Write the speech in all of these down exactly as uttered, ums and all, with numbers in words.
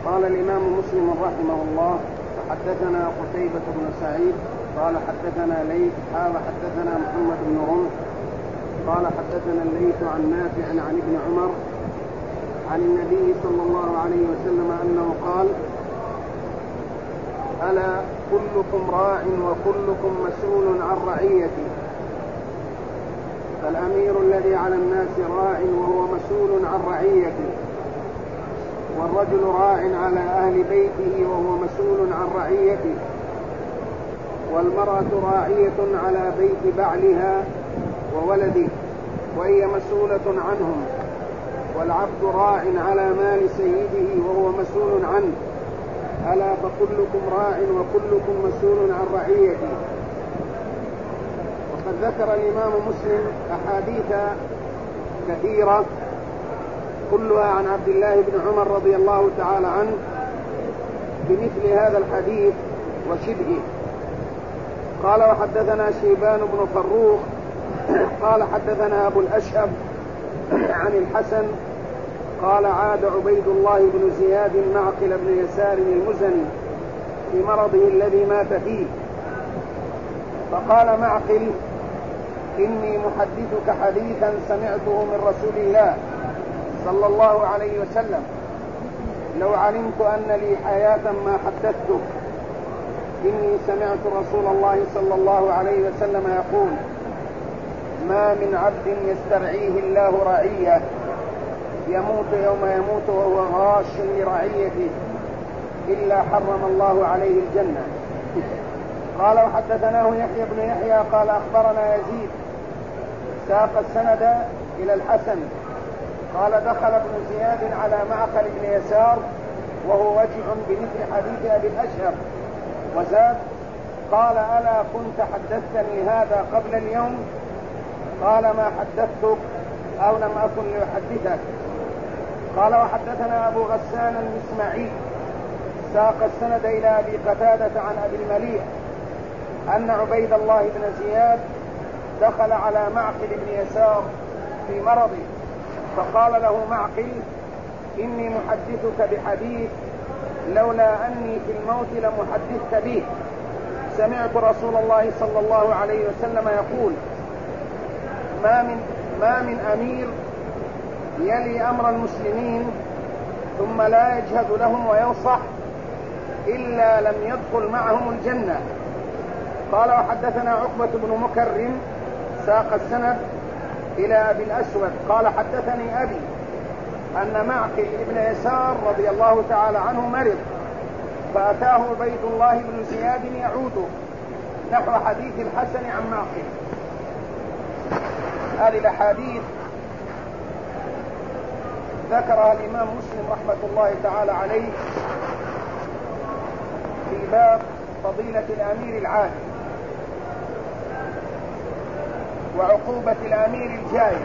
قال الإمام مسلم رحمه الله: حدثنا قتيبة بن سعيد قال حدثنا ليث قال حدثنا محمد بن رمح قال حدثنا الليث عن نافع عن ابن عمر عن النبي صلى الله عليه وسلم أنه قال: ألا كلكم راع وكلكم مسؤول عن رعيته، فالأمير الذي على الناس راع وهو مسؤول عن رعيته، والرجل راع على أهل بيته وهو مسؤول عن رعيته، والمرأة راعية على بيت بعلها وولده وهي مسؤولة عنهم، والعبد راع على مال سيده وهو مسؤول عنه، ألا فكلكم راع وكلكم مسؤول عن رعيته. وقد ذكر الإمام مسلم أحاديث كثيرة كلها عن عبد الله بن عمر رضي الله تعالى عنه بمثل هذا الحديث وشبهه. قال: وحدثنا شيبان بن فروخ قال حدثنا أبو الأشهب عن الحسن قال: عاد عبيد الله بن زياد معقل بن يسار المزني في مرضه الذي مات فيه، فقال معقل: إني محدثك حديثا سمعته من رسول الله صلى الله عليه وسلم، لو علمت أن لي حياة ما حدثتك، إني سمعت رسول الله صلى الله عليه وسلم يقول: ما من عبد يسترعيه الله رعية يموت يوم يموت وهو غاش لرعيته إلا حرم الله عليه الجنة. قال: وحدثناه يحيى بن يحيى قال أخبرنا يزيد ساق السند إلى الحسن قال: دخل ابن زياد على معقل بن يسار وهو وجع بمثل حديث أبي الأشهر، وزاد: قال: ألا كنت حدثتني هذا قبل اليوم؟ قال: ما حدثتك أو لم أكن لأحدثك. قال: وحدثنا أبو غسان المسمعي ساق السند إلى أبي قتادة عن أبي المليح أن عبيد الله بن زياد دخل على معقل بن يسار في مرضه، فقال له معقل: إني محدثك بحديث لولا أني في الموت لمحدثك به، سمعت رسول الله صلى الله عليه وسلم يقول: ما من, ما من أمير يلي أمر المسلمين ثم لا يجهد لهم وينصح إلا لم يدخل معهم الجنة. قال: وحدثنا عقبة بن مكرم ساق السند إلى أبي الأسود قال: حدثني أبي أن معقل بن يسار رضي الله تعالى عنه مرض، فأتاه عبيد الله بن زياد يعوده نحو حديث الحسن عن معقل. هذه الأحاديث ذكرها الإمام مسلم رحمة الله تعالى عليه في باب فضيلة الأمير العادل وعقوبة الأمير الجائر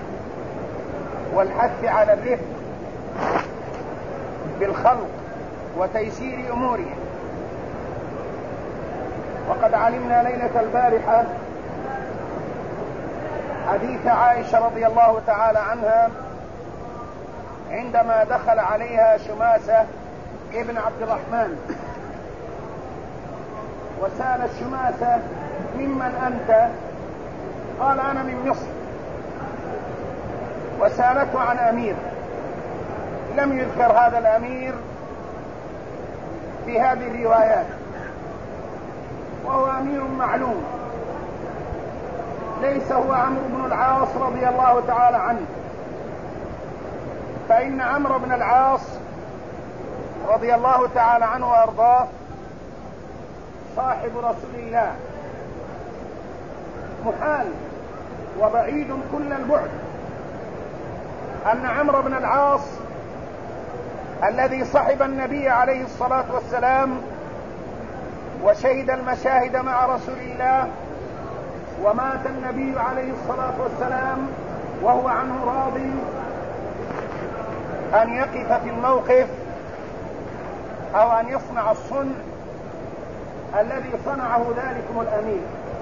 والحث على الرفق بالخلق وتيسير أمورهم. وقد علمنا ليلة البارحة حديث عائشة رضي الله تعالى عنها عندما دخل عليها شماسة ابن عبد الرحمن وسأل الشماسة: ممن أنت؟ قال: أنا من مصر. وسألته عن أمير لم يذكر هذا الأمير في هذه الروايات، وهو أمير معلوم، ليس هو عمرو بن العاص رضي الله تعالى عنه، فإن عمرو بن العاص رضي الله تعالى عنه وأرضاه صاحب رسول الله، محال وبعيد كل البعد أن عمرو بن العاص الذي صحب النبي عليه الصلاة والسلام وشهد المشاهد مع رسول الله ومات النبي عليه الصلاة والسلام وهو عنه راض، أن يقف في الموقف أو أن يصنع الصنع الذي صنعه ذلكم الأمير.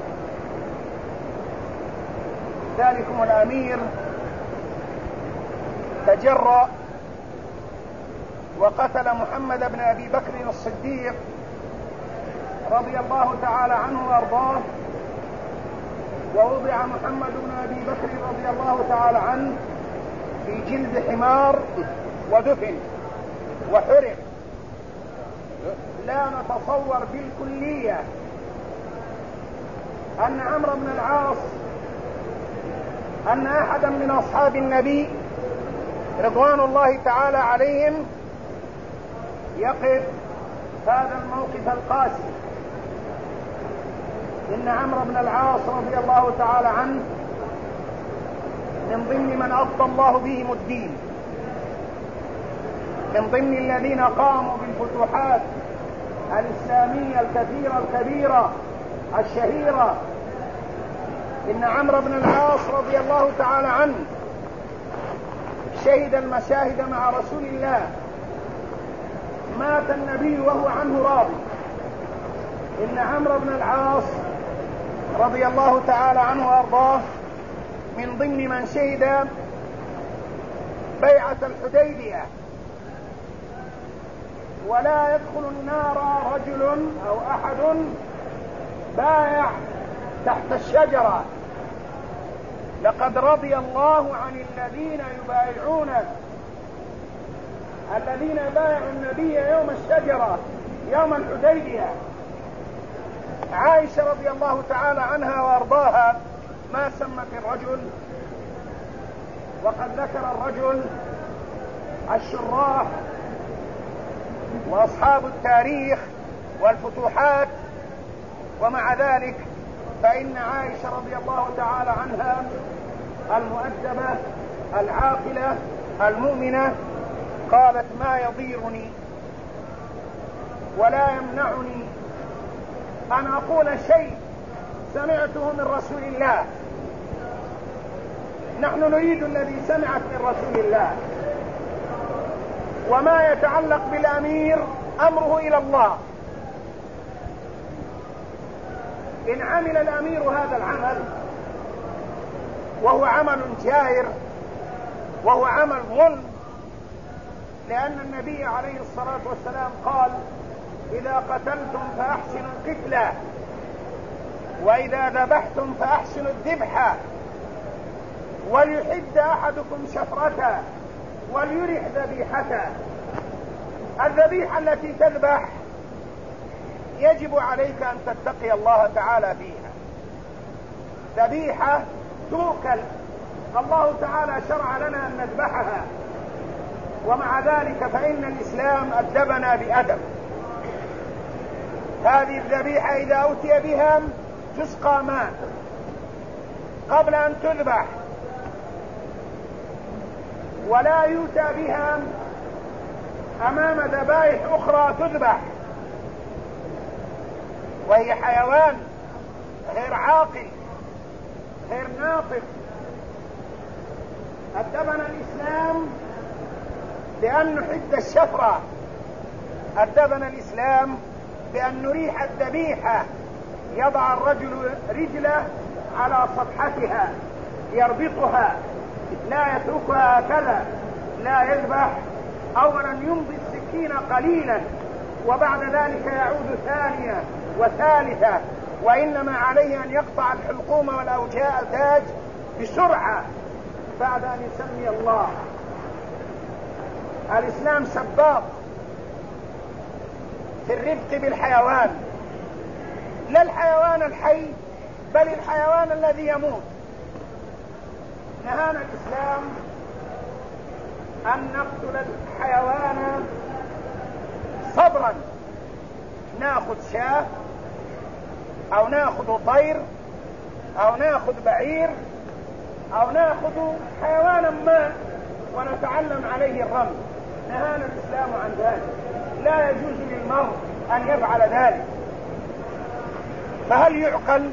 ذلكم الأمير تجرأ وقتل محمد بن أبي بكر الصديق رضي الله تعالى عنه وأرضاه، ووضع محمد بن أبي بكر رضي الله تعالى عنه في جلد حمار ودفن وحرق. لا نتصور بالكلية أن عمرو بن العاص أن أحدا من أصحاب النبي رضوان الله تعالى عليهم يقف هذا الموقف القاسي. إن عمرو بن العاص رضي الله تعالى عنه من ضمن من أفضى الله بهم الدين، من ضمن الذين قاموا بالفتوحات الإسلامية الكثيرة الكبيرة الشهيرة. إن عمرو بن العاص رضي الله تعالى عنه شهد المشاهد مع رسول الله، مات النبي وهو عنه راضي. إن عمرو بن العاص رضي الله تعالى عنه وأرضاه من ضمن من شهد بيعة الحديبية. ولا يدخل النار رجل أو أحد بايع تحت الشجرة. لقد رضي الله عن الذين يبايعون الذين بايعوا النبي يوم الشجرة يوم الحديبية. عائشة رضي الله تعالى عنها وارضاها ما سمت الرجل، وقد ذكر الرجل الشراح واصحاب التاريخ والفتوحات، ومع ذلك فإن عائشة رضي الله تعالى عنها المؤدبة العاقلة المؤمنة قالت: ما يضيرني ولا يمنعني أن أقول شيء سمعته من رسول الله. نحن نريد الذي سمعت من رسول الله، وما يتعلق بالأمير أمره إلى الله. إن عمل الأمير هذا العمل وهو عمل جائر وهو عمل ظلم، لأن النبي عليه الصلاة والسلام قال: إذا قتلتم فأحسنوا القتلة، وإذا ذبحتم فأحسنوا الذبحة، وليحد أحدكم شفرته وليرح ذبيحته. الذبيحة التي تذبح يجب عليك أن تتقي الله تعالى فيها. ذبيحة توكل، الله تعالى شرع لنا أن نذبحها، ومع ذلك فإن الإسلام أدبنا بأدب. هذه الذبيحة إذا أوتي بها تسقى ماء قبل أن تذبح، ولا يؤتى بها أمام ذبائح أخرى تذبح، وهي حيوان غير عاقل غير ناطق. أدبنا الإسلام بأن نحد الشفرة، أدبنا الإسلام بأن نريح الذبيحة. يضع الرجل رجله على صفحتها يربطها، لا يتركها هكذا، لا يذبح. أولا يمضي السكين قليلا، وبعد ذلك يعود ثانية وثالثة، وإنما عليه أن يقطع الحلقوم والأوتاج بسرعة بعد أن يسمي الله. الإسلام سباق في الرفق بالحيوان، لا الحيوان الحي بل الحيوان الذي يموت. نهانا الإسلام أن نقتل الحيوان صبرا، ناخذ شاة أو ناخذ طير أو ناخذ بعير أو ناخذ حيوانا ما ونتعلم عليه الرمي. نهانا الإسلام عن ذلك، لا يجوز للمرء أن يفعل ذلك. فهل يعقل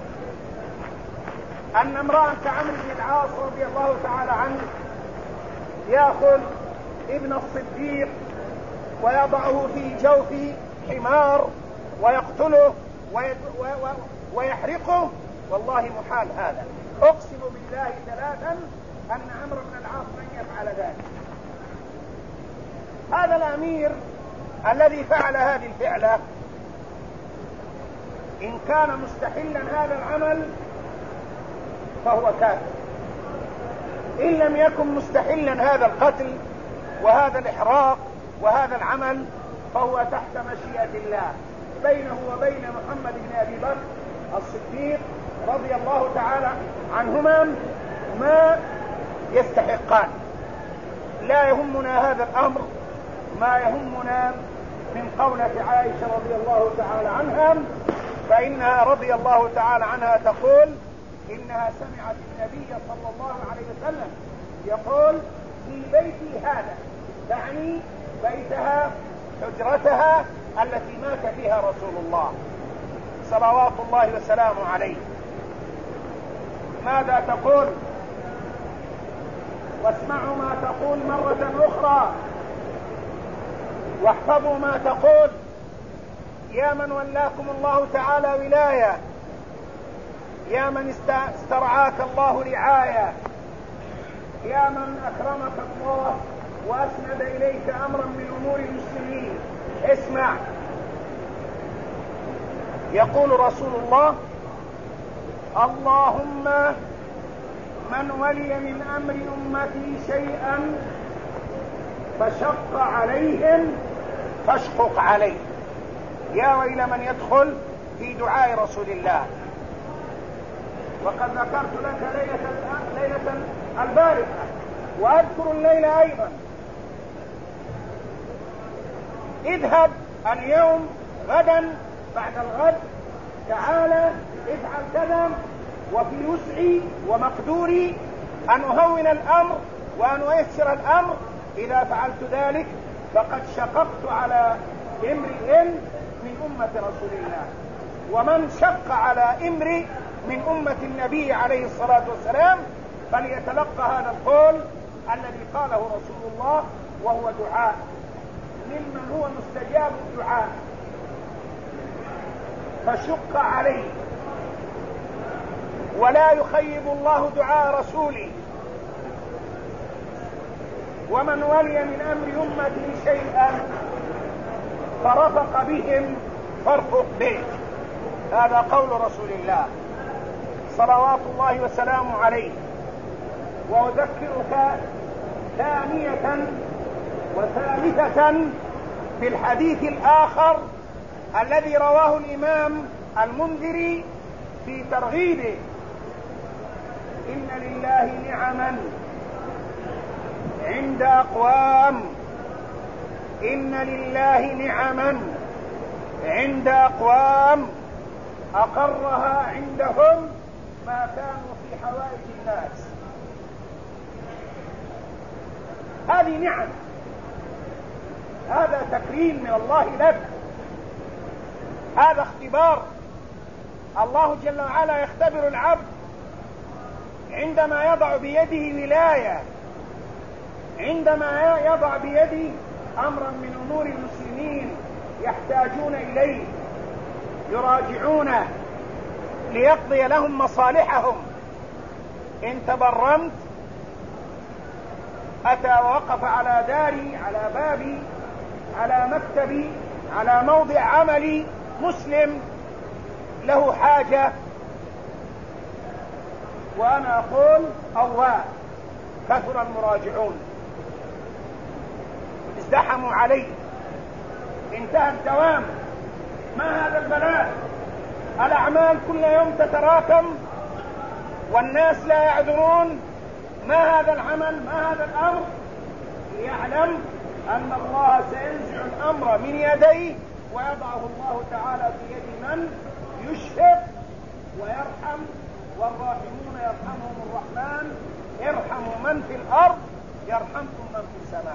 أن امرأة كعمرو بن العاص رضي الله تعالى عنه يأخذ ابن الصديق ويضعه في جوف حمار ويقتله ويحرقه؟ والله محال هذا. أقسم بالله ثلاثا أن عمرو بن العاص لن يفعل ذلك. هذا الأمير الذي فعل هذه الفعلة إن كان مستحلا هذا العمل فهو كافر، إن لم يكن مستحلا هذا القتل وهذا الإحراق وهذا العمل فهو تحت مشيئة الله بينه وبين محمد بن أبي بكر الصديق رضي الله تعالى عنهما ما يستحقان. لا يهمنا هذا الأمر، ما يهمنا من قولة عائشة رضي الله تعالى عنها، فإنها رضي الله تعالى عنها تقول إنها سمعت النبي صلى الله عليه وسلم يقول في بيتي هذا، تعني بيتها حجرتها التي مات فيها رسول الله صلوات الله وسلامه عليه. ماذا تقول؟ واسمعوا ما تقول مرة أخرى واحفظوا ما تقول. يا من ولاكم الله تعالى ولاية، يا من استرعاك الله رعاية، يا من أكرمك الله وأسند إليك أمرا من أمور المسلمين، اسمع. يقول رسول الله: اللهم من ولي من أمر أمتي شيئا فشق عليهم فاشقق عليه. يا ويل من يدخل في دعاء رسول الله. وقد ذكرت لك ليلة, ليلة البارحة وأذكر الليل أيضا. اذهب اليوم غدا بعد الغد، تعالى افعل كذا، وفي وسعي ومقدوري أن أهون الأمر وأن أيسر الأمر. إذا فعلت ذلك فقد شققت على امرئ من أمة رسول الله. ومن شق على امرئ من أمة النبي عليه الصلاة والسلام فليتلقى هذا القول الذي قاله رسول الله، وهو دعاء ممن هو مستجاب الدعاء. فشق عليه، ولا يخيب الله دعاء رسوله. ومن ولي من أمر أمتي شيئا فرفق بهم فارفق به. هذا قول رسول الله صلوات الله وسلامه عليه. وأذكرك ثانية وثالثة بالحديث الآخر الذي رواه الإمام المنذري في ترغيبه: إن لله نعما عند أقوام، إن لله نعما عند أقوام أقرها عندهم ما كانوا في حوائج الناس. هذه نعم، هذا تكريم من الله لك، هذا اختبار. الله جل وعلا يختبر العبد عندما يضع بيده ولاية، عندما يضع بيده أمرا من أمور المسلمين يحتاجون إليه، يراجعونه ليقضي لهم مصالحهم. إن تبرمت أتى ووقف على داري، على بابي، على مكتبي، على موضع عملي مسلم له حاجة، وأنا أقول أواه كثر المراجعون، ازدحموا علي، انتهى الدوام. ما هذا البلاء؟ الأعمال كل يوم تتراكم والناس لا يعذرون. ما هذا العمل؟ ما هذا الأمر؟ ليعلم أن الله سينزع الأمر من يديه ويضعه الله تعالى في يد من يشفق ويرحم، والراحمون يرحمهم الرحمن، ارحموا من في الأرض يرحمكم من في السماء.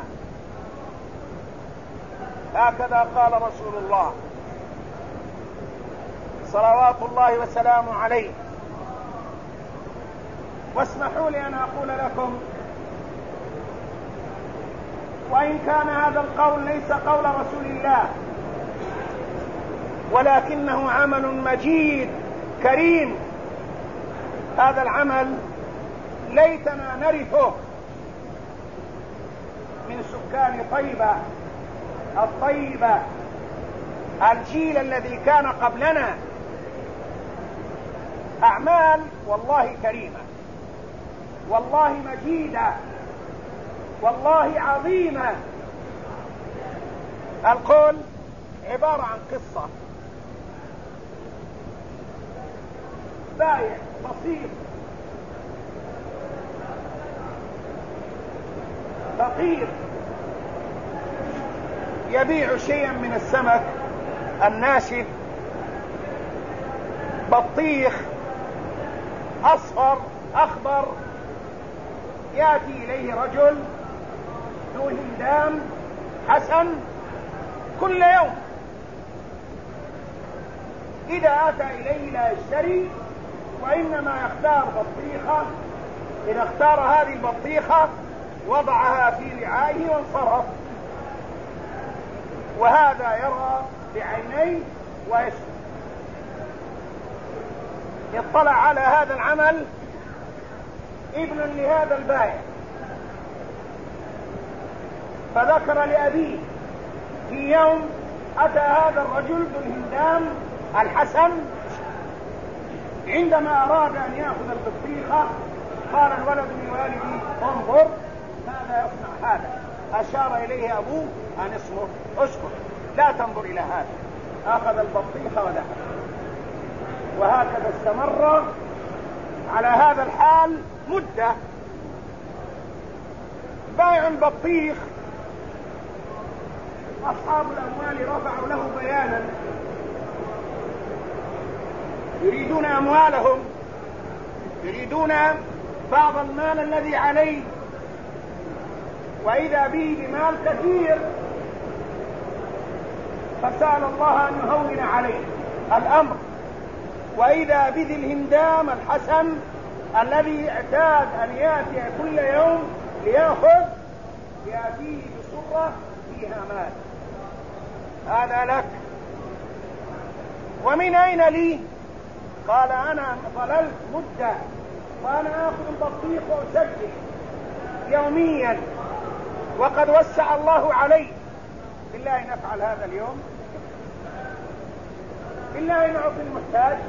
هكذا قال رسول الله صلوات الله وسلامه عليه. واسمحوا لي أن أقول لكم، وإن كان هذا القول ليس قول رسول الله ولكنه عمل مجيد كريم، هذا العمل ليتنا نرثه من سكان طيبة الطيبة، الجيل الذي كان قبلنا، أعمال والله كريمة، والله مجيدة، والله عظيمة. القول عبارة عن قصة، بائع بسيط فقير يبيع شيئا من السمك الناشف، بطيخ أصفر أخضر. يأتي إليه رجل ذو هندام حسن كل يوم، إذا أتى إليه لا يشتري، وإنما يختار بطيخة. إذا اختار هذه البطيخة وضعها في وعائه وانصرف، وهذا يرى بعينيه ويشتري. اطلع على هذا العمل ابن لهذا البائع، فذكر لأبيه في يوم أتى هذا الرجل ذو الهندام الحسن، عندما أراد أن يأخذ البطيخة قال الولد لوالدي انظر ماذا يصنع هذا. أشار إليه أبوه أن اصبر اسكت لا تنظر إلى هذا. أخذ البطيخة وذهب، وهكذا استمر على هذا الحال مدة. بائع البطيخ أصحاب الأموال رفعوا له بيانا، يريدون أموالهم، يريدون بعض المال الذي عليه، وإذا به بمال كثير، فسأل الله أن يهون عليه الأمر. وإذا بذي الهندام الحسن الذي اعتاد أن يأتي كل يوم ليأخذ، يأتيه بصرة فيها مال. هذا لك. ومن أين لي؟ قال أنا ظللت مدة وأنا آخذ البطيخ وأسجل يوميا، وقد وسع الله علي. بالله نفعل هذا اليوم؟ بالله نعطي المحتاج؟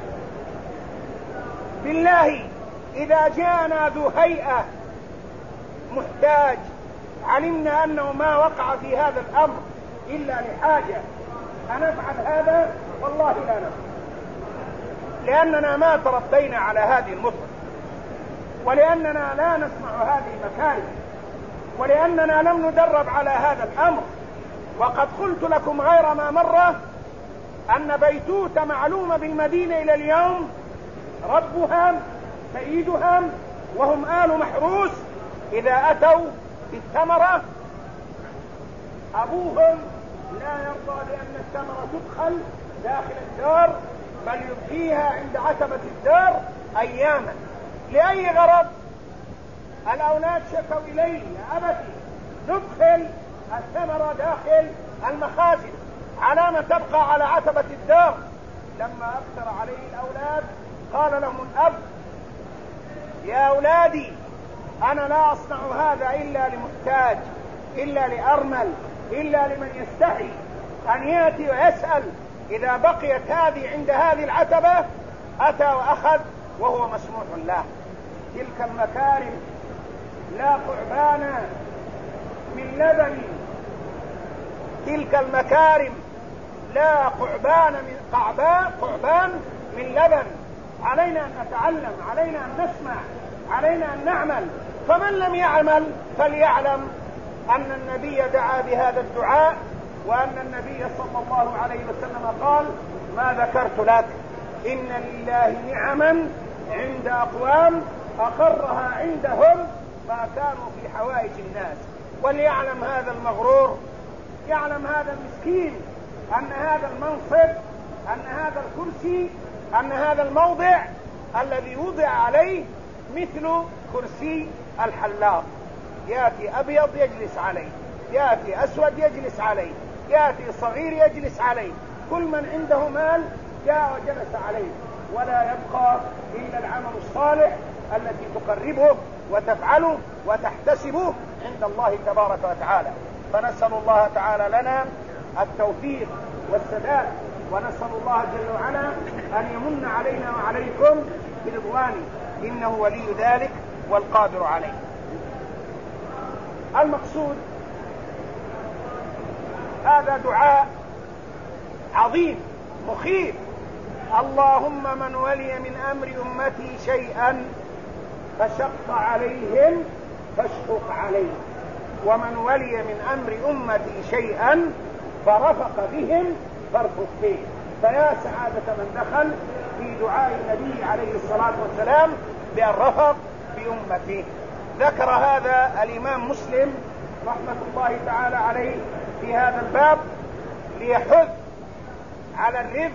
بالله إذا جاءنا ذو هيئة محتاج علمنا أنه ما وقع في هذا الأمر إلا لحاجة أنفعل هذا؟ والله لا نفعل، لأننا ما تربينا على هذه المطلق، ولأننا لا نسمع هذه المكارم، ولأننا لم ندرب على هذا الأمر. وقد قلت لكم غير ما مرة أن بيتوت معلومة بالمدينة إلى اليوم، ربها سيدها وهم آل محروس إذا أتوا بالثمرة أبوهم لا يرضى بأن الثمرة تدخل داخل الدار، بل يبقيها عند عتبة الدار أياما. لأي غرض؟ الأولاد شكوا إليه يا أبتي ندخل الثمرة داخل المخازن، علامة تبقى على عتبة الدار. لما أكثر عليه الأولاد قال لهم الأب يا أولادي أنا لا أصنع هذا إلا لمحتاج، إلا لأرمل، إلا لمن يستحي أن يأتي ويسأل. إذا بقيت هذه عند هذه العتبة أتى وأخذ وهو مسموح له. تلك المكارم لا قعبان من لبن، تلك المكارم لا قعبان من قعبان قعبان من لبن. علينا أن نتعلم، علينا أن نسمع، علينا أن نعمل. فمن لم يعمل فليعلم أن النبي دعا بهذا الدعاء، وأن النبي صلى الله عليه وسلم قال ما ذكرت لك إن لله نعما عند أقوام أقرها عندهم ما كانوا في حوائج الناس. وليعلم هذا المغرور، يعلم هذا المسكين أن هذا المنصب، أن هذا الكرسي، أن هذا الموضع الذي وضع عليه مثل كرسي الحلاق، يأتي أبيض يجلس عليه، يأتي أسود يجلس عليه، يأتي صغير يجلس عليه. كل من عنده مال جاء وجلس عليه، ولا يبقى إلا العمل الصالح التي تقربه وتفعله وتحتسبه عند الله تبارك وتعالى. فنسأل الله تعالى لنا التوفيق والسداد، ونسأل الله جل وعلا أن يمن علينا وعليكم برضوانه، إنه ولي ذلك والقادر عليه. المقصود هذا دعاء عظيم مخيف: اللهم من ولي من أمر أمتي شيئا فشق عليهم فاشقق عليه، ومن ولي من أمر أمتي شيئا فرفق بهم فارفق به. فيا سعادة من دخل في دعاء النبي عليه الصلاة والسلام بأن رفق بأمته. ذكر هذا الإمام مسلم رحمة الله تعالى عليه في هذا الباب ليحث على الرفق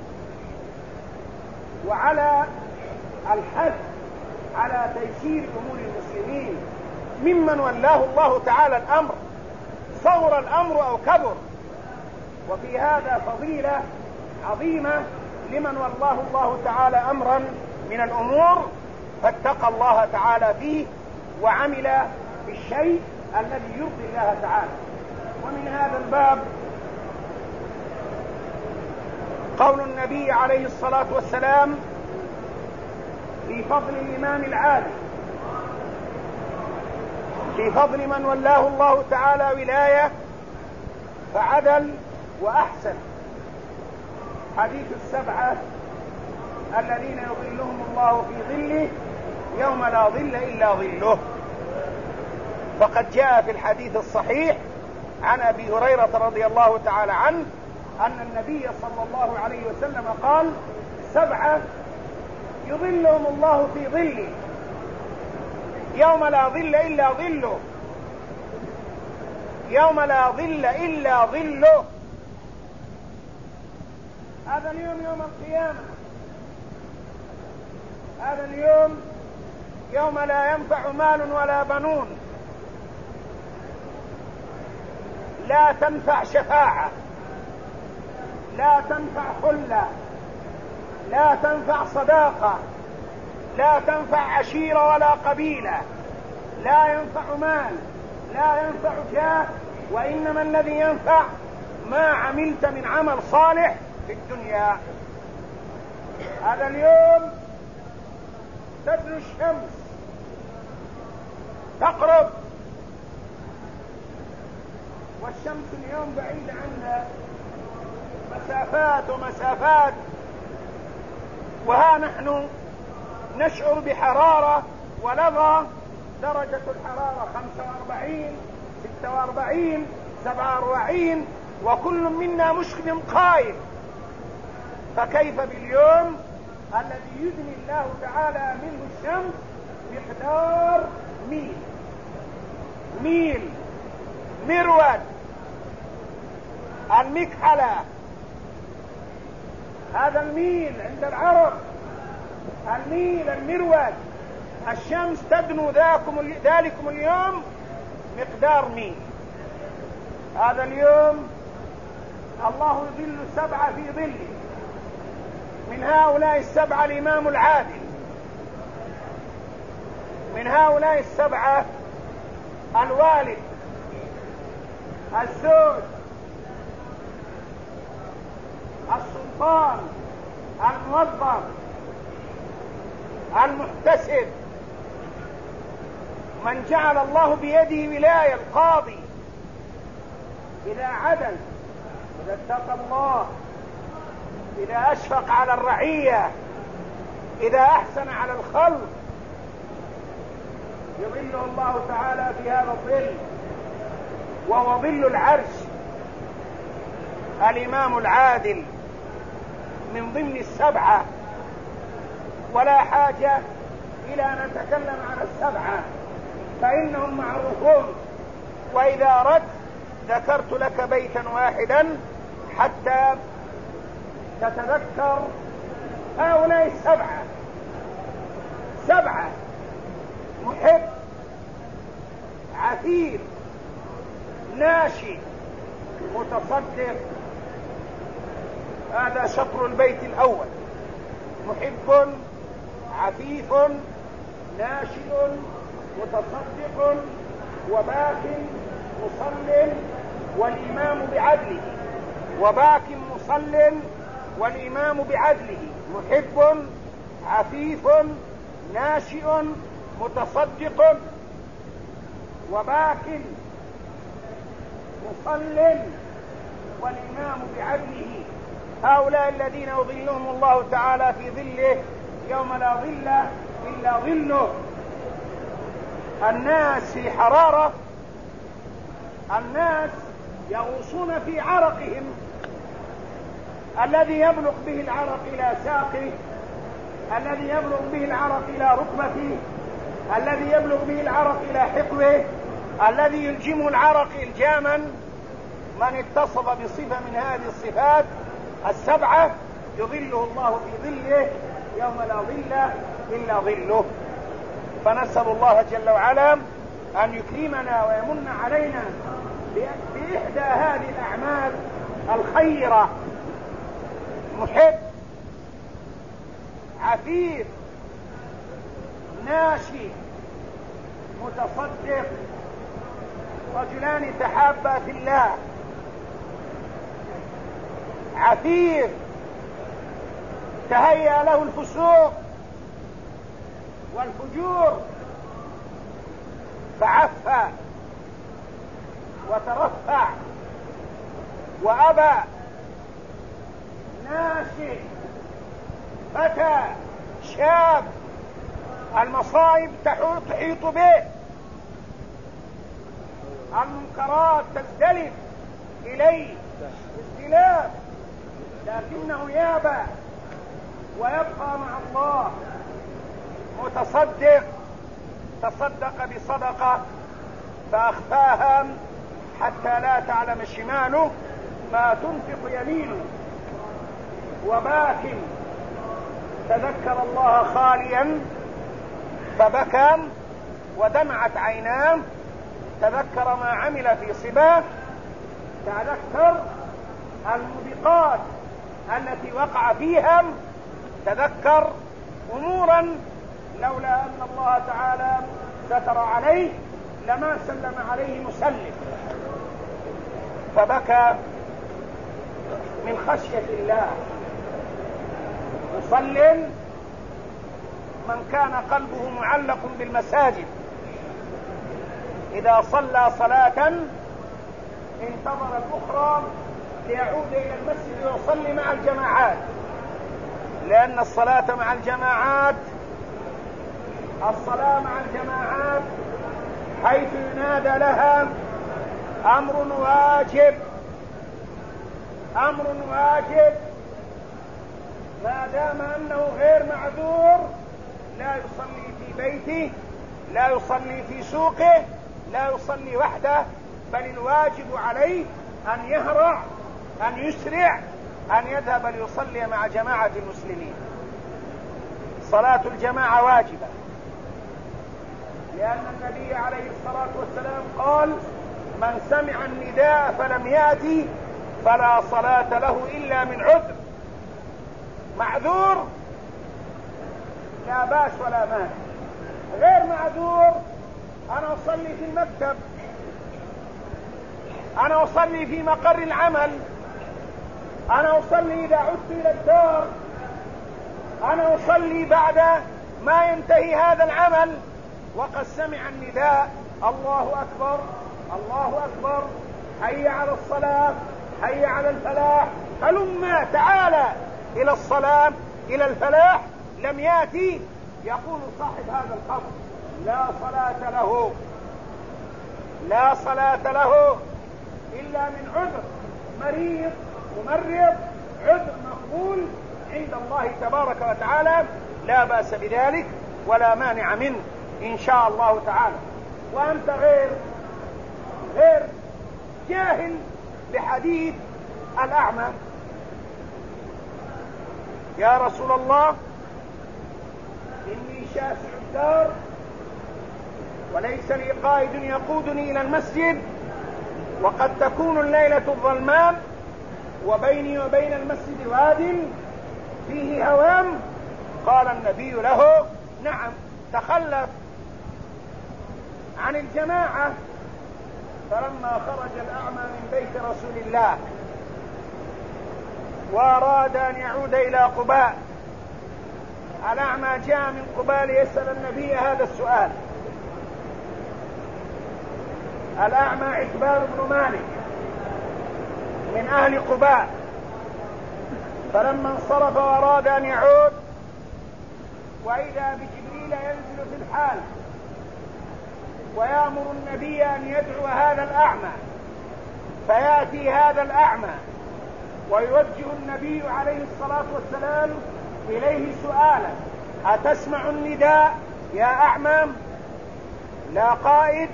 وعلى الحث على تيسير أمور المسلمين ممن ولاه الله تعالى الأمر، صغر الأمر أو كبر. وفي هذا فضيلة عظيمة لمن ولاه الله تعالى أمرا من الأمور فاتقى الله تعالى فيه وعمل بالشيء الذي يرضي الله تعالى. ومن هذا الباب قول النبي عليه الصلاة والسلام في فضل الإمام العادل، في فضل من ولاه الله تعالى ولاية فعدل وأحسن: حديث السبعة الذين يظلهم الله في ظله يوم لا ظل إلا ظله. فقد جاء في الحديث الصحيح عن أبي هريرة رضي الله تعالى عنه أن النبي صلى الله عليه وسلم قال: سبعة يظلهم الله في ظله يوم لا ظل إلا ظله، يوم لا ظل إلا ظله. هذا اليوم يوم القيامة، هذا اليوم يوم لا ينفع مال ولا بنون، لا تنفع شفاعة، لا تنفع خلة، لا تنفع صداقة، لا تنفع عشيرة ولا قبيلة، لا ينفع مال، لا ينفع جاه، وإنما الذي ينفع ما عملت من عمل صالح في الدنيا. هذا اليوم تدنو الشمس تقرب، والشمس اليوم بعيدة عنا مسافات ومسافات، وها نحن نشعر بحرارة ولظى، درجة الحرارة خمسة وأربعين، ستة وأربعين، سبعة وأربعين، وكل منا مشغل قائم. فكيف باليوم الذي يدني الله تعالى منه الشمس مقدار ميل، ميل مرود المكحلة، هذا الميل عند العرب، الميل المرود. الشمس تدنو ذاكم ذلكم اليوم مقدار ميل. هذا اليوم الله يظل سبعة في ظله، من هؤلاء السبعة الإمام العادل، من هؤلاء السبعة الوالد، الزوج، السلطان، الموظف، المحتسب، من جعل الله بيده ولاية، القاضي إذا عدل، إذا اتقى الله، إذا أشفق على الرعية، إذا أحسن على الخلق، يظله الله تعالى في هذا الظل، وهو ظل العرش. الإمام العادل من ضمن السبعة، ولا حاجة إلى أن نتكلم عن السبعة فإنهم معروفون، وإذا أردت ذكرت لك بيتا واحدا حتى تتذكر هؤلاء السبعة. سبعة: محب، عفيف، ناشي، متصدق. هذا شطر البيت الأول: محب، عفيف، ناشئ، متصدق، وباك، مصل، والإمام بعدله. وباك مصل والإمام بعدله، محب عفيف ناشئ متصدق. وباك مصل والإمام بعدله، هؤلاء الذين يظلهم الله تعالى في ظله يوم لا ظل إلا ظله. الناس في حرارة، الناس يغوصون في عرقهم الذي يبلغ به العرق إلى ساقه، الذي يبلغ به العرق إلى ركبته، الذي يبلغ به العرق إلى حقوه، الذي يلجمه العرق إلجاما. من اتصف بصفة من هذه الصفات السبعة يظله الله في ظله يوم لا ظل إلا ظله. فنسأل الله جل وعلا أن يكرمنا ويمن علينا بإحدى هذه الأعمال الخيرة. محب عفيف ناشي متصدق، رجلان تحابا في الله. عفيف تهيأ له الفسوق والفجور فعفى وترفع وأبى. ناشئ فتى شاب المصائب تحيط به، المنكرات تزدلف إليه استلاف، لكنه يابى ويبقى مع الله. متصدق تصدق بصدقة فأخفاها حتى لا تعلم شماله ما تنفق يمينه. وباك تذكر الله خاليا فبكى ودمعت عيناه، تذكر ما عمل في صباه، تذكر الموبقات التي وقع فيها، تذكر أمورا لولا أن الله تعالى ستر عليه لما سلم عليه مسلم. فبكى من خشية الله. مصل من كان قلبه معلق بالمساجد، إذا صلى صلاة انتظر الأخرى ليعود إلى المسجد ويصلي مع الجماعات، لأن الصلاة مع الجماعات الصلاة مع الجماعات حيث ينادى لها أمر واجب، أمر واجب ما دام أنه غير معذور، لا يصلي في بيته، لا يصلي في سوقه، لا يصلي وحده، بل الواجب عليه أن يهرع، أن يسرع، أن يذهب ليصلي مع جماعة المسلمين. صلاة الجماعة واجبة، لأن النبي عليه الصلاة والسلام قال: من سمع النداء فلم يأتي فلا صلاة له إلا من عذر. معذور لا باس ولا مانع، غير معذور أنا أصلي في المكتب، أنا أصلي في مقر العمل، أنا أصلي إذا عدت إلى الدار، أنا أصلي بعد ما ينتهي هذا العمل، وقد سمع النداء: الله أكبر الله أكبر، حي على الصلاة، حي على الفلاح، هلما تعالى إلى الصلاة إلى الفلاح، لم يأتي، يقول صاحب هذا القبر: لا صلاة له، لا صلاة له إلا من عذر، مريض ممرض، عذر مقبول عند الله تبارك وتعالى، لا بأس بذلك ولا مانع منه إن شاء الله تعالى. وأنت غير غير جاهل بحديث الأعمى: يا رسول الله إني شاسع الدار وليس لي قائد يقودني إلى المسجد، وقد تكون الليلة الظلماء، وبيني وبين المسجد واد فيه هوام. قال النبي له: نعم، تخلف عن الجماعة. فلما خرج الأعمى من بيت رسول الله وأراد أن يعود إلى قباء. الأعمى جاء من قباء ليسأل النبي هذا السؤال. الأعمى عتبان بن مالك من أهل قباء، فلما انصرف وأراد أن يعود وإذا بجبريل ينزل في الحال ويأمر النبي أن يدعو هذا الأعمى، فيأتي هذا الأعمى ويوجه النبي عليه الصلاة والسلام إليه سؤالا: أتسمع النداء يا أعمى؟ لا قائد،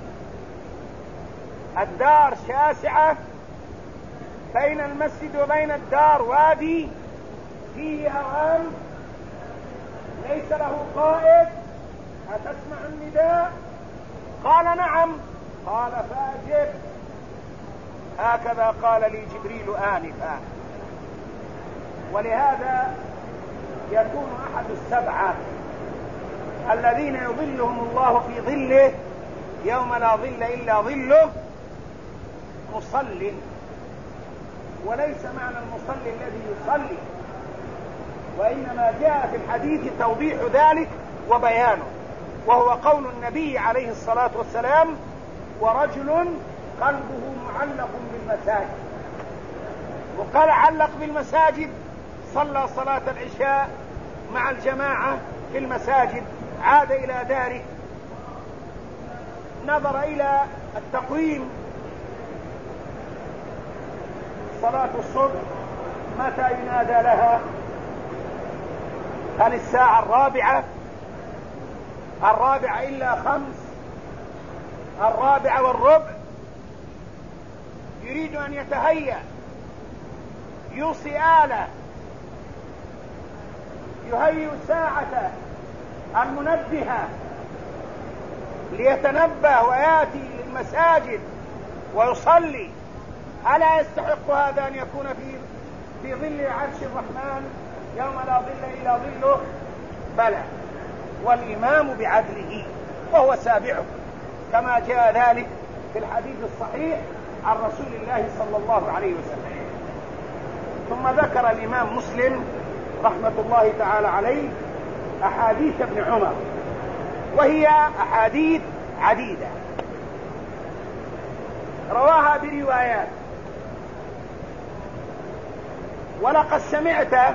الدار شاسعة، بين المسجد وبين الدار وادي فيه هوام، ليس له قائد، أتسمع النداء؟ قال: نعم. قال: فأجب. هكذا قال لي جبريل آنفا. ولهذا يكون أحد السبعة الذين يظلهم الله في ظله يوم لا ظل إلا ظله مصل، وليس معنى المصلي الذي يصلي، وإنما جاء في الحديث توضيح ذلك وبيانه، وهو قول النبي عليه الصلاة والسلام: ورجل قلبه معلق بالمساجد. وقال علق بالمساجد، صلى صلاة العشاء مع الجماعة في المساجد، عاد إلى داره، نظر إلى التقويم، صلاة الصبح متى ينادى لها؟ هل الساعة الرابعة؟ الرابعة إلا خمس، الرابعة والربع. يريد أن يتهيأ، يوصي آلة، يهيئ ساعة المنبهة ليتنبه ويأتي للمساجد ويصلي. ألا يستحق هذا أن يكون في في ظل عرش الرحمن يوم لا ظل إلا ظله؟ بلى، والإمام بعدله وهو سابعه، كما جاء ذلك في الحديث الصحيح عن رسول الله صلى الله عليه وسلم. ثم ذكر الإمام مسلم رحمة الله تعالى عليه أحاديث ابن عمر، وهي أحاديث عديدة رواها بروايات. ولقد سمعت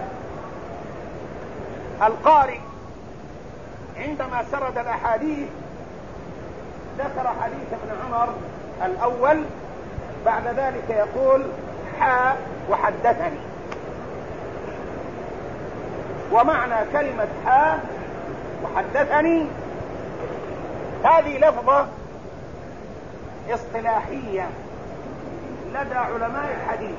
القارئ عندما سرد الأحاديث ذكر حديث ابن عمر الأول، بعد ذلك يقول: حا وحدثني. ومعنى كلمة حا وحدثني هذه لفظة اصطلاحية لدى علماء الحديث.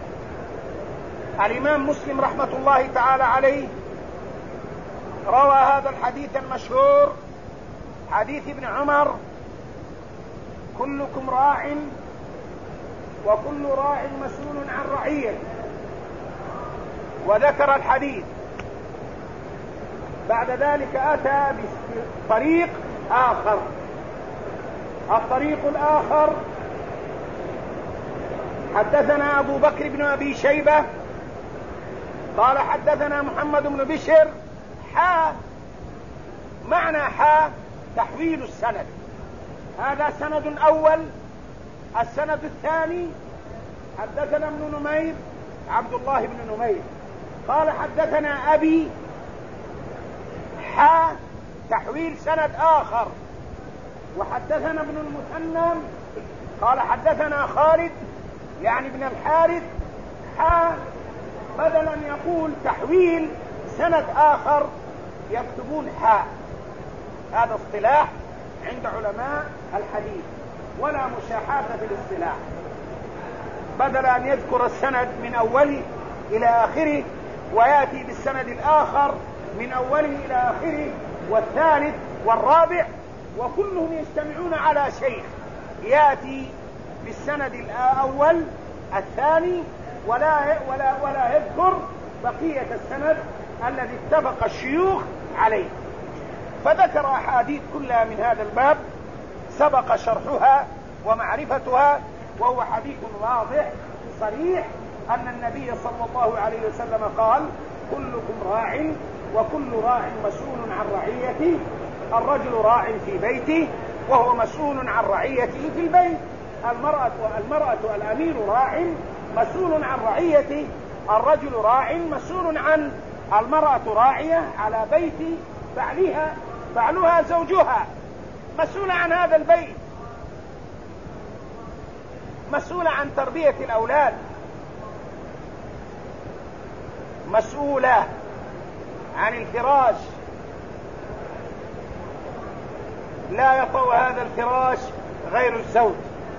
الإمام مسلم رحمة الله تعالى عليه روى هذا الحديث المشهور، حديث ابن عمر: كلكم راع وكل راع مسؤول عن رعيته. وذكر الحديث. بعد ذلك أتى بطريق آخر. الطريق الآخر: حدثنا أبو بكر بن أبي شيبة قال حدثنا محمد بن بشر حا. معنى حا تحويل السند، هذا سند أول. السند الثاني: حدثنا ابن نمير عبد الله بن نمير قال حدثنا أبي. حا تحويل سند آخر. وحدثنا ابن المثنى قال حدثنا خالد يعني ابن الحارث. حا بدل أن يقول تحويل سند آخر يكتبون حا. هذا اصطلاح عند علماء الحديث، ولا مشاحة في الاصطلاح. بدل أن يذكر السند من أوله إلى آخره ويأتي بالسند الآخر من أوله إلى آخره والثالث والرابع، وكلهم يجتمعون على شيخ، يأتي بالسند الأول الثاني ولا ولا ولا يذكر بقية السند الذي اتفق الشيوخ عليه. فذكر أحاديث كلها من هذا الباب سبق شرحها ومعرفتها، وهو حديث واضح صريح أن النبي صلى الله عليه وسلم قال: كلكم راع وكل راع مسؤول عن رعيته. الرجل راع في بيته وهو مسؤول عن رعيته في البيت. المرأة المرأة الأمير راع مسؤول عن رعيته. الرجل راع مسؤول عن المرأة راعية على بيت بعلها، بعلها زوجها، مسؤولة عن هذا البيت، مسؤولة عن تربية الأولاد، مسؤولة عن الفراش، لا يطأ هذا الفراش غير الزوج،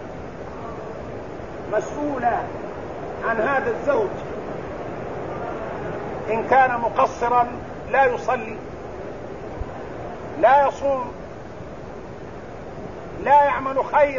مسؤولة عن هذا الزوج. إن كان مقصرا لا يصلي، لا يصوم، لا يعمل خير،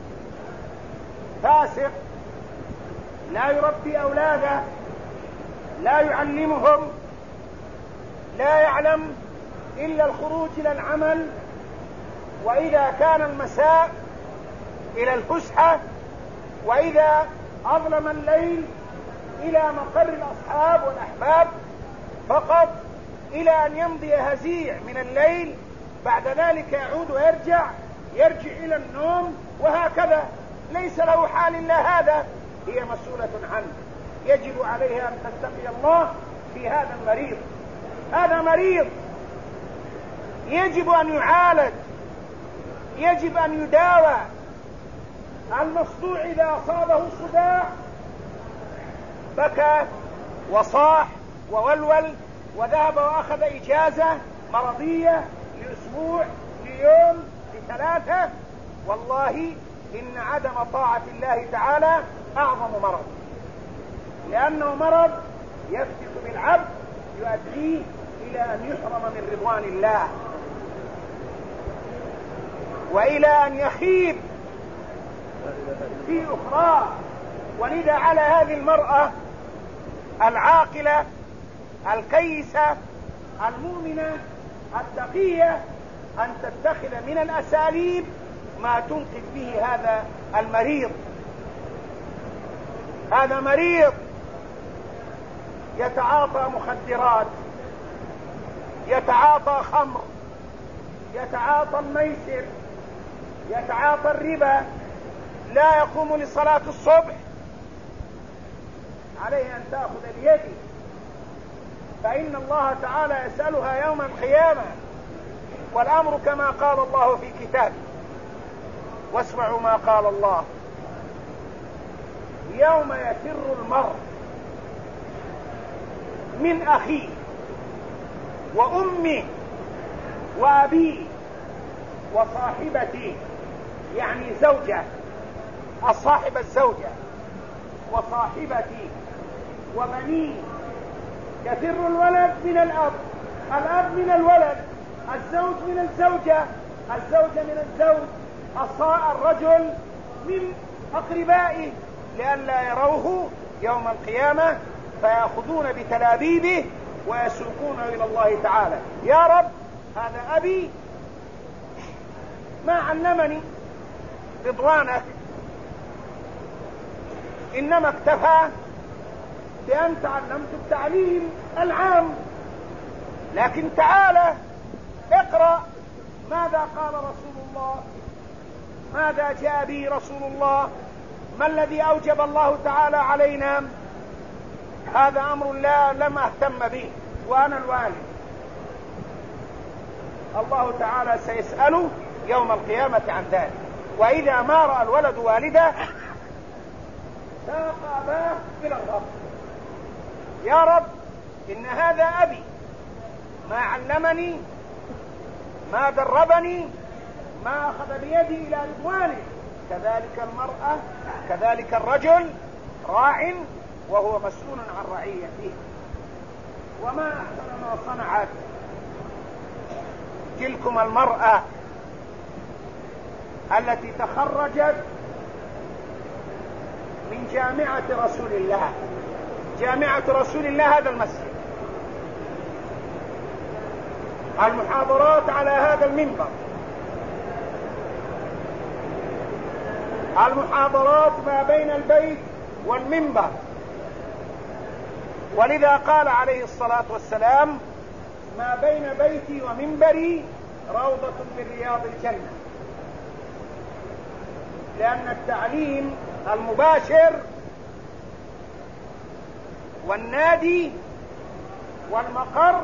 فاسق، لا يربي أولاده، لا يعلمهم، لا يعلم إلا الخروج إلى العمل، وإذا كان المساء إلى الفسحة، وإذا أظلم الليل إلى مقر الأصحاب والأحباب فقط، إلى أن يمضي هزيع من الليل، بعد ذلك يعود ويرجع يرجع إلى النوم، وهكذا ليس له حال إلا هذا. هي مسؤولة عنه، يجب عليها أن تتقي الله في هذا المريض. هذا مريض يجب أن يعالج، يجب أن يداوى. المصدوع إذا أصابه صداع بكى وصاح وولول وذهب وأخذ إجازة مرضية لأسبوع، ليوم، لثلاثة. والله إن عدم طاعة الله تعالى أعظم مرض، لأنه مرض يفتك بالعبد يؤديه إلى أن يحرم من رضوان الله، وإلى أن يخيب في أخرى. ولذا على هذه المرأة العاقلة الكيسة المؤمنة التقية أن تتخذ من الأساليب ما تنقذ به هذا المريض. هذا مريض يتعاطى مخدرات، يتعاطى خمر، يتعاطى الميسر، يتعاطى الربا، لا يقوم لصلاة الصبح. عليه أن تأخذ بيده، فإن الله تعالى يسألها يوم القيامة، والأمر كما قال الله في كتابه. واسمعوا ما قال الله: يوم يفر المرء من أخيه وأمه وأبيه وصاحبته، يعني زوجة، الصاحب الزوجة، وصاحبتي وبنيه. يفر الولد من الأب، الأب من الولد، الزوج من الزوجة، الزوجة من الزوج، الرجل من أقربائه، لئلا يروه يوم القيامة فيأخذون بتلابيبه ويسوقونه إلى الله تعالى. يا رب، هذا أبي ما علمني رضوانك، إنما اكتفى بأن تعلمت التعليم العام، لكن تعالى اقرأ ماذا قال رسول الله، ماذا جاء به رسول الله، ما الذي أوجب الله تعالى علينا. هذا أمر لا لم أهتم به وأنا الوالد. الله تعالى سيسأله يوم القيامة عن ذلك. وإذا ما رأى الولد والده ساق أباه إلى الرب: يا رب، إن هذا أبي، ما علمني، ما دربني، ما أخذ بيدي إلى رضوانه. كذلك المرأة، كذلك الرجل راع وهو مسؤول عن رعيته. وما أحسن ما صنعت تلكم المرأة التي تخرجت من جامعة رسول الله. جامعة رسول الله هذا المسجد، المحاضرات على هذا المنبر، المحاضرات ما بين البيت والمنبر، ولذا قال عليه الصلاة والسلام: ما بين بيتي ومنبري روضة من رياض الجنة. لأن التعليم المباشر والنادي والمقر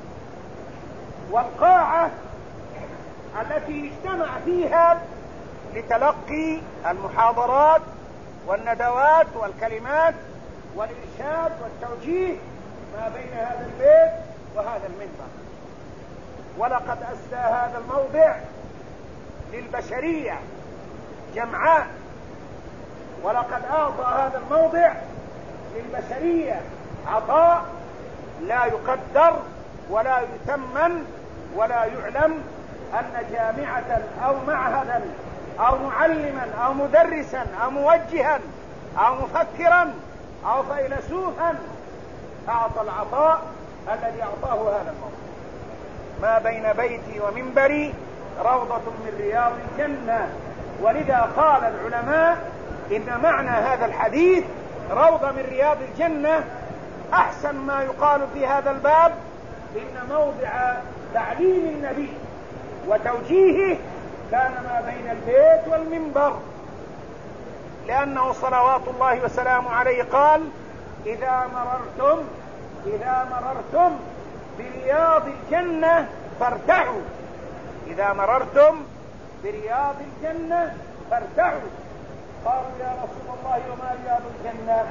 والقاعة التي اجتمع فيها لتلقي المحاضرات والندوات والكلمات والإرشاد والتوجيه ما بين هذا البيت وهذا المنبر. ولقد أسدى هذا الموضع للبشرية جمعاء، ولقد أعطى هذا الموضع للبشرية عطاء لا يقدر ولا يثمن ولا يعلم أن جامعة أو معهدا أو معلما أو مدرسا أو موجها أو مفكرا أو فيلسوفا أعطى العطاء الذي أعطاه هذا الموضوع. ما بين بيتي ومنبري روضة من رياض الجنة. ولذا قال العلماء إن معنى هذا الحديث روضة من رياض الجنة أحسن ما يقال في هذا الباب إن موضع تعليم النبي وتوجيهه كان ما بين البيت والمنبر، لأنه صلوات الله وسلامه عليه قال: إذا مررتم إذا مررتم برياض الجنة فارتعوا. إذا مررتم برياض الجنة فارتعوا. قالوا: يا رسول الله وما رياض الجنة؟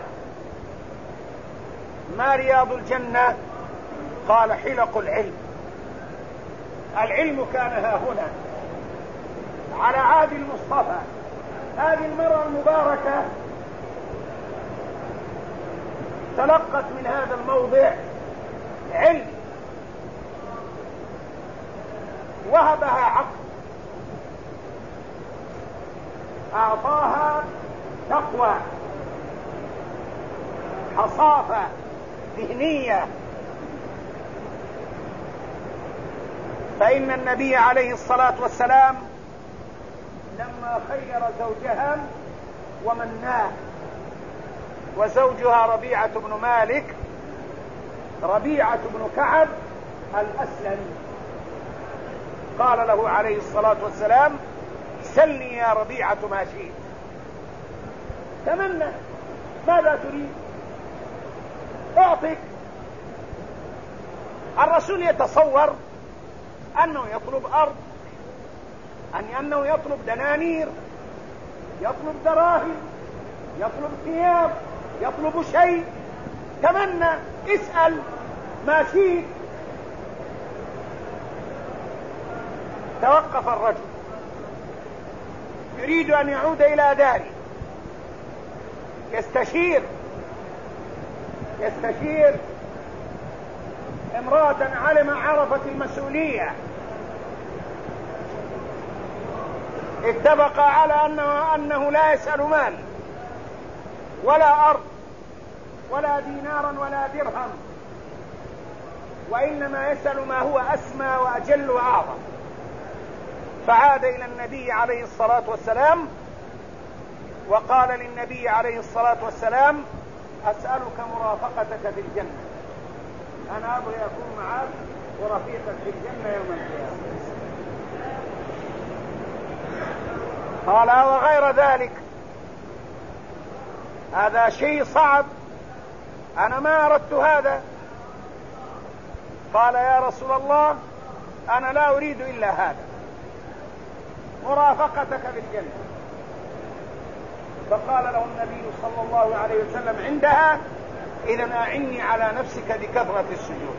ما رياض الجنة؟ قال: حلق العلم. العلم كان ها هنا على عهد المصطفى. هذه المرأة المباركة تلقت من هذا الموضع علم، وهبها عقل، أعطاها تقوى، حصافة ذهنية. فإن النبي عليه الصلاة والسلام لما خير زوجها ومناه، وزوجها ربيعة بن مالك ربيعة بن كعب الأسلمي، قال له عليه الصلاة والسلام: سلني يا ربيعة ما شئت. تمنى، ماذا تريد؟ أعطيك. الرسول يتصور أنه يطلب أرض، أن أنه يطلب دنانير، يطلب دراهم، يطلب ثياب، يطلب شيء. تمنى، اسأل ما شئت. توقف الرجل يريد أن يعود إلى داره، يستشير يستشير امرأة علم عرفت المسؤولية. اتفق على أنه, أنه لا يسأل مال ولا أرض ولا دينارا ولا درهم، وإنما يسأل ما هو أسمى وأجل وأعظم. فعاد إلى النبي عليه الصلاة والسلام وقال للنبي عليه الصلاة والسلام: أسألك مرافقتك في الجنة، أنا أبغي أكون معك ورفيقك في الجنة يوم القيامة. قال: وغير ذلك؟ هذا شيء صعب، أنا ما أردت هذا. قال: يا رسول الله، أنا لا أريد إلا هذا، مرافقتك في الجنة. فقال له النبي صلى الله عليه وسلم عندها: إذن أعني على نفسك بكثرة السجود.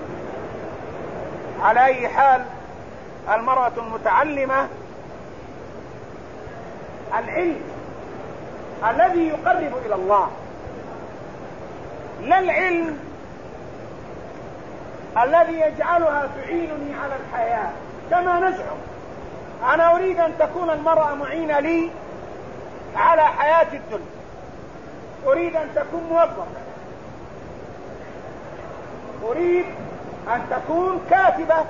على أي حال، المرأة المتعلمة العلم الذي يقرب إلى الله، لا العلم الذي يجعلها تعينني على الحياة كما نزعم. أنا أريد أن تكون المرأة معينة لي على حياة الدنيا، أريد أن تكون موظفة، أريد أن تكون كاتبة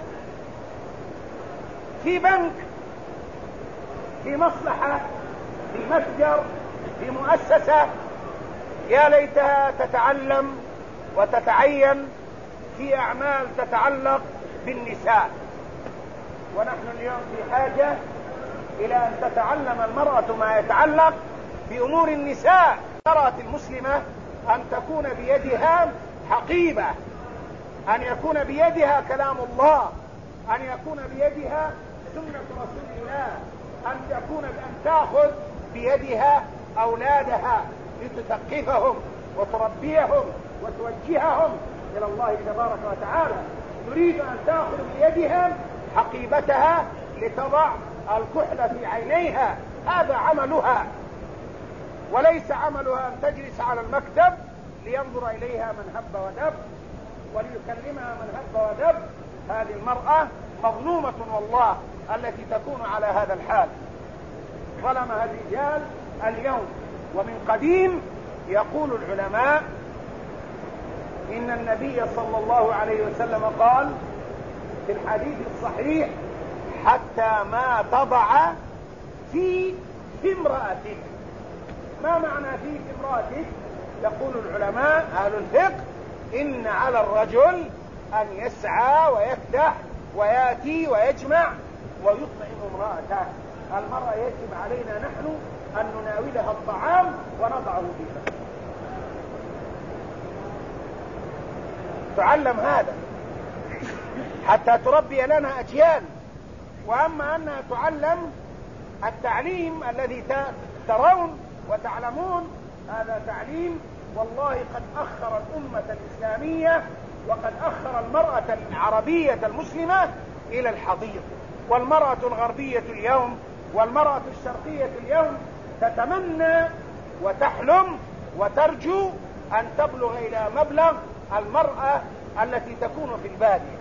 في بنك، في مصلحة، في متجر، في مؤسسة. يا ليتها تتعلم وتتعين في أعمال تتعلق بالنساء، ونحن اليوم في حاجة إلى أن تتعلم المرأة ما يتعلق بأمور النساء. المرأة المسلمة أن تكون بيدها حقيبة، أن يكون بيدها كلام الله، أن يكون بيدها سنة رسول الله، أن تكون أن تأخذ بيدها أولادها لتثقفهم وتربيهم وتوجههم إلى الله تبارك وتعالى. تريد أن تأخذ بيدها حقيبتها لتضع الكحل في عينيها، هذا عملها، وليس عملها أن تجلس على المكتب لينظر إليها من هب ودب وليكلمها من هب ودب. هذه المرأة مظلومة والله التي تكون على هذا الحال. ظلمها الرجال اليوم، ومن قديم يقول العلماء إن النبي صلى الله عليه وسلم قال في الحديث الصحيح: حتى ما تضع في امرأتك. ما معنى في امرأتك؟ يقول العلماء أهل الفقه: إن على الرجل أن يسعى ويفتح ويأتي ويجمع ويطعم امرأته. المرأة يجب علينا نحن أن نناولها الطعام ونضعه فيها. تعلم هذا حتى تربي لنا أجيال. وأما أنها تعلم التعليم الذي ترون وتعلمون، هذا تعليم والله قد أخر الأمة الإسلامية وقد أخر المرأة العربية المسلمة إلى الحضيض. والمرأة الغربية اليوم والمرأة الشرقية اليوم تتمنى وتحلم وترجو أن تبلغ إلى مبلغ المرأة التي تكون في البادية،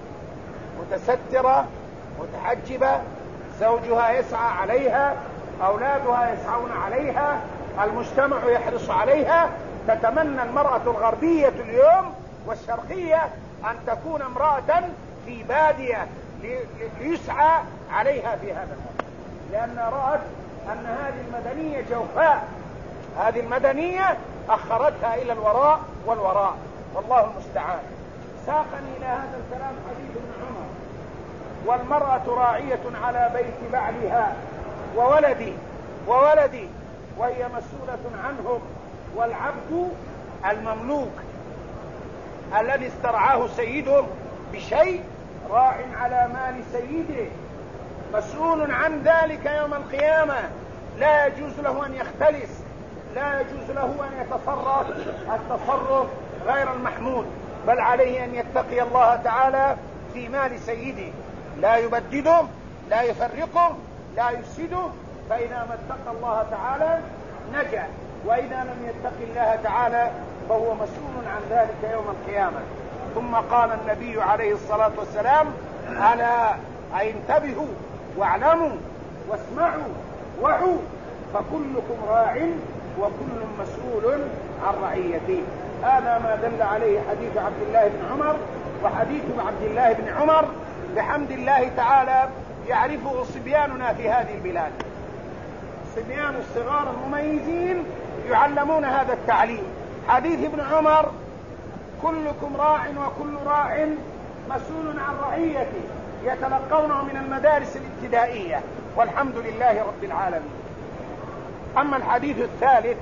متسترة متحجبة، زوجها يسعى عليها، أولادها يسعون عليها، المجتمع يحرص عليها. تتمنى المرأة الغربية اليوم والشرقية أن تكون امرأة في بادية ليسعى عليها في هذا الوقت، لأنها رأت أن هذه المدنية جوفاء، هذه المدنية أخرتها إلى الوراء والوراء، والله المستعان. ساقني إلى هذا الكلام حديث ابن عمر: والمرأة راعية على بيت بعلها وولدي وولدي وهي مسؤولة عنهم، والعبد المملوك الذي استرعاه سيده بشيء راع على مال سيده مسؤول عن ذلك يوم القيامة. لا يجوز له أن يختلس، لا يجوز له أن يتصرف التصرف غير المحمود، بل عليه أن يتقي الله تعالى في مال سيده، لا يبدده، لا يفرقه، لا يفسده. فإذا ما اتقى الله تعالى نجا، وإذا لم يتق الله تعالى فهو مسؤول عن ذلك يوم القيامة. ثم قال النبي عليه الصلاة والسلام: ألا أي انتبهوا واعلموا واسمعوا وعوا، فكلكم راع وكل مسؤول عن رعيته. هذا ما دل عليه حديث عبد الله بن عمر. وحديث عبد الله بن عمر بحمد الله تعالى يعرفه صبياننا في هذه البلاد، صبيان الصغار المميزين يعلمون هذا التعليم. حديث ابن عمر: كلكم راع وكل راع مسؤول عن رعيته، يتلقونه من المدارس الابتدائية، والحمد لله رب العالمين. أما الحديث الثالث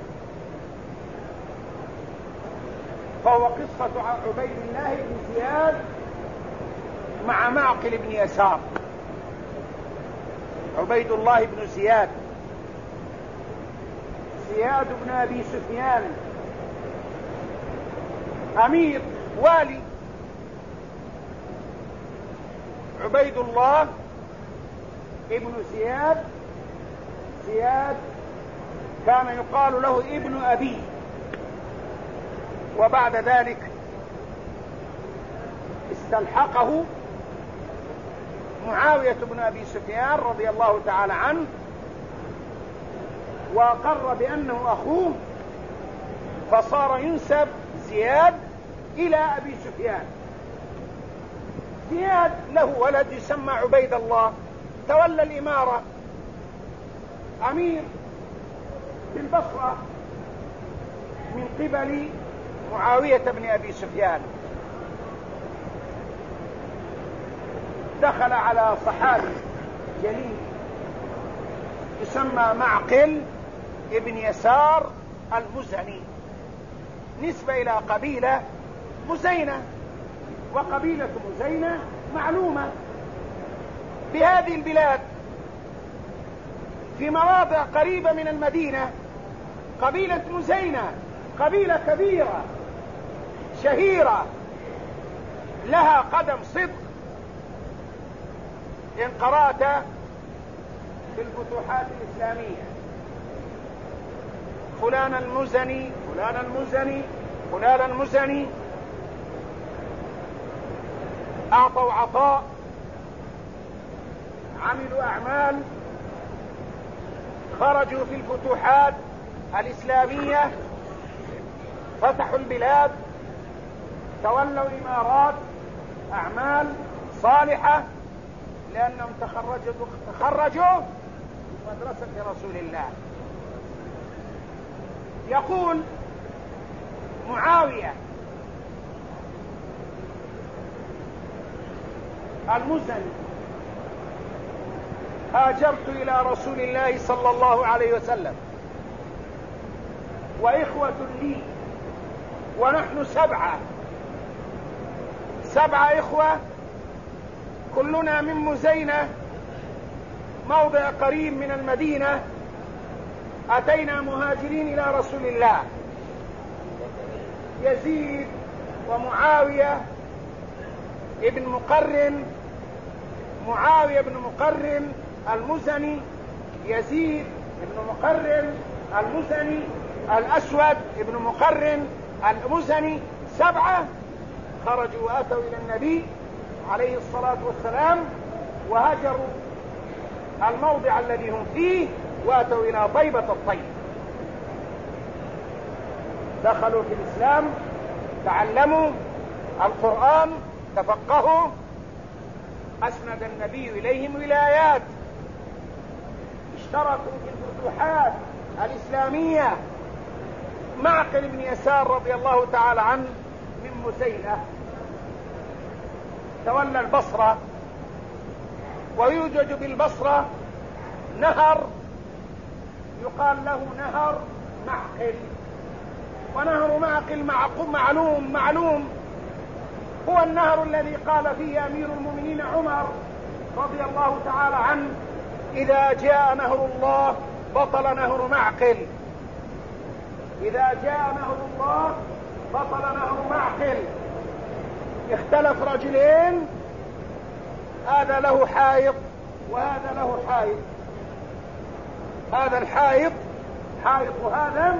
فهو قصة عبيد الله بن زياد مع معقل بن يسار. عبيد الله بن زياد زياد بن أبي سفيان أمير والي، عبيد الله ابن زياد زياد كان يقال له ابن أبي، وبعد ذلك استلحقه معاوية بن أبي سفيان رضي الله تعالى عنه، وأقر بأنه أخوه، فصار ينسب زياد إلى أبي سفيان. زياد له ولد يسمى عبيد الله، تولى الإمارة، أمير في البصرة من قبل معاوية بن أبي سفيان، دخل على صحابي جليل يسمى معقل ابن يسار المزني، نسبة إلى قبيلة مزينة، وقبيلة مزينة معلومة بهذه البلاد في مواضع قريبة من المدينة. قبيلة مزينة قبيلة كبيرة شهيرة لها قدم صدق. إن قرأت في الفتوحات الإسلامية فلان المزني فلان المزني فلان المزني، أعطوا عطاء، عملوا أعمال، خرجوا في الفتوحات الإسلامية، فتحوا البلاد، تولوا إمارات، أعمال صالحة، لأنهم تخرجوا تخرجوا من مدرسة رسول الله. يقول معاوية المزني: هاجرت إلى رسول الله صلى الله عليه وسلم وإخوة لي، ونحن سبعة سبعة إخوة كلنا من مزينة، موضع قريب من المدينة. أتينا مهاجرين إلى رسول الله، يزيد ومعاوية ابن مقرن، معاوية بن مقرن المزني، يزيد بن مقرن المزني، الأسود ابن مقرن المزني، سبعة خرجوا وأتوا إلى النبي عليه الصلاة والسلام، وهاجروا الموضع الذي هم فيه وأتوا إلى طيبة الطيب. دخلوا في الإسلام، تعلموا القرآن، تفقهوا، أسند النبي إليهم ولايات، اشتركوا في الفتوحات الإسلامية. معقل بن يسار رضي الله تعالى عنه من مزينة، تولى البصرة، ويوجد بالبصرة نهر يقال له نهر معقل، ونهر معقل معلوم معلوم هو النهر الذي قال فيه أمير المؤمنين عمر رضي الله تعالى عنه: إذا جاء نهر الله بطل نهر معقل، إذا جاء نهر الله بطل نهر معقل. اختلف رجلين، هذا له حائط وهذا له حائط، هذا الحائط حائط هذا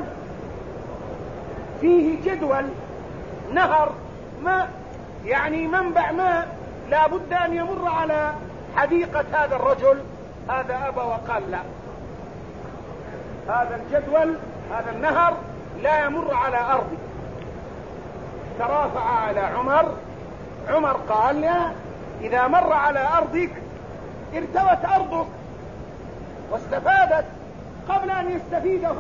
فيه جدول نهر ماء، يعني منبع ماء، لا بد أن يمر على حديقة هذا الرجل. هذا أبى وقال لا، هذا الجدول هذا النهر لا يمر على أرضي. ترافع على عمر، عمر قال: لا، إذا مر على أرضك ارتوت أرضك واستفادت قبل أن يستفيده.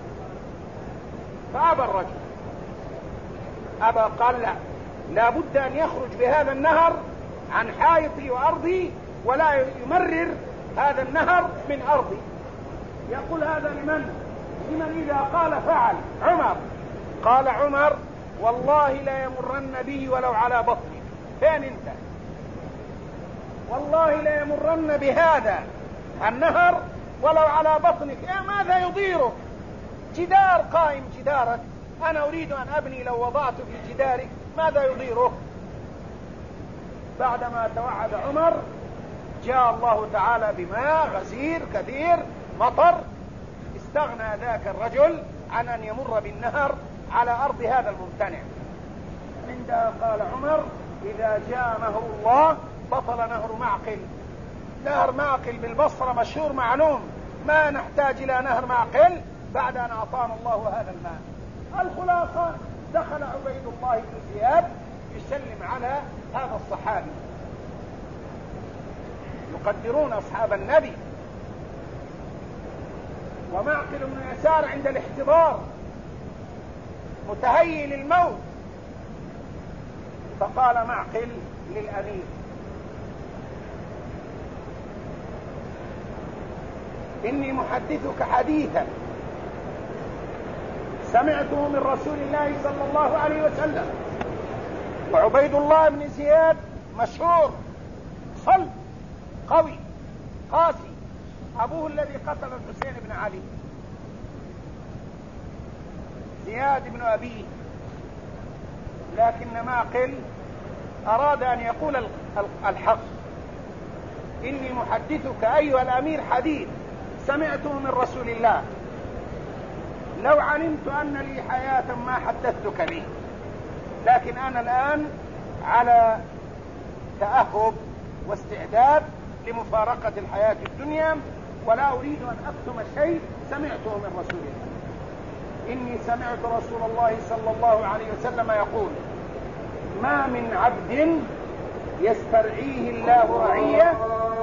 فأبى الرجل، أبى قال: لا، لا بد أن يخرج بهذا النهر عن حائطي وأرضي، ولا يمرر هذا النهر من أرضي. يقول هذا لمن؟ لمن إذا قال فعل. عمر قال عمر: والله لا يمرن بي ولو على بطني. فين انت؟ والله لا يمرن بهذا النهر ولو على بطنك. يا ماذا يضيرك؟ جدار قائم جدارك، أنا أريد أن أبني، لو وضعت في جدارك ماذا يضيرك؟ بعدما توعد عمر جاء الله تعالى بماء غزير كثير مطر، استغنى ذاك الرجل عن أن يمر بالنهر على أرض هذا الممتنع. عندها قال عمر: إذا جاء نهر الله بطل نهر معقل. نهر معقل بالبصرة مشهور معلوم، ما نحتاج إلى نهر معقل بعد أن أعطانا الله هذا الماء. الخلاصة: دخل عبيد الله بن زياد يسلم على هذا الصحابي. يقدرون أصحاب النبي. ومعقل بن يسار عند الاحتضار متهيئ للموت، فقال معقل للأمير: إني محدثك حديثا سمعته من رسول الله صلى الله عليه وسلم. وعبيد الله بن زياد مشهور، صلب قوي قاسي، أبوه الذي قتل الحسين بن علي، زياد بن أبيه. لكن معقل أراد أن يقول الحق: إني محدثك أيها الأمير حديث سمعته من رسول الله، لو علمت أن لي حياة ما حدثتك به، لكن أنا الآن على تأهب واستعداد لمفارقة الحياة الدنيا، ولا أريد أن أكتم شيء سمعته من رسول الله. إني سمعت رسول الله صلى الله عليه وسلم يقول: ما من عبد يسترعيه الله رعية